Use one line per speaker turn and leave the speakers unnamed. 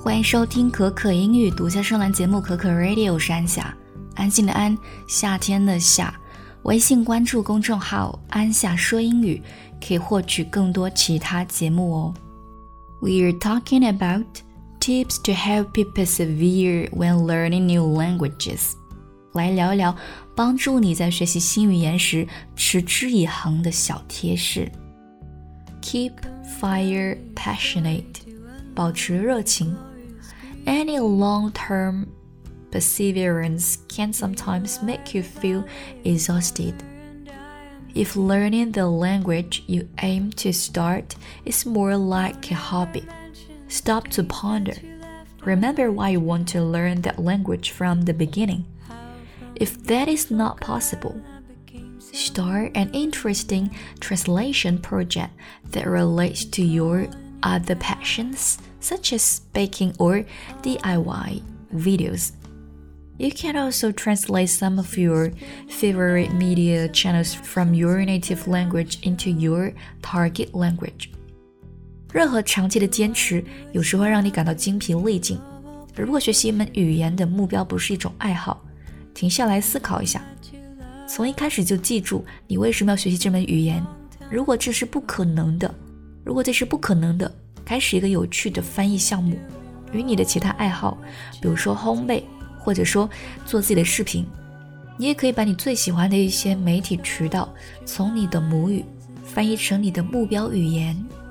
欢迎收听可可英语独家声兰节目可可 Radio， 我是安夏，安静的安，夏天的夏。微信关注公众号安夏说英语，可以获取更多其他节目哦。We are talking about tips to help people persevere when learning new languages。来聊一聊帮助你在学习新语言时持之以恒的小贴士。Keep fire passionate， 保持热情。Any long-term perseverance can sometimes make you feel exhausted. If learning the language you aim to start is more like a hobby, stop to ponder. Remember why you want to learn that language from the beginning. If that is not possible, start an interesting translation project that relates to your other passions, such as baking or DIY videos. You can also translate some of your favorite media channels from your native language into your target language. 任何长期的坚持有时会让你感到精疲力尽。如果学习一门语言的目标不是一种爱好，停下来思考一下，从一开始就记住你为什么要学习这门语言。如果这是不可能的，开始一个有趣的翻译项目，与你的其他爱好，比如说烘焙，或者说做自己的视频。你也可以把你最喜欢的一些媒体渠道从你的母语翻译成你的目标语言，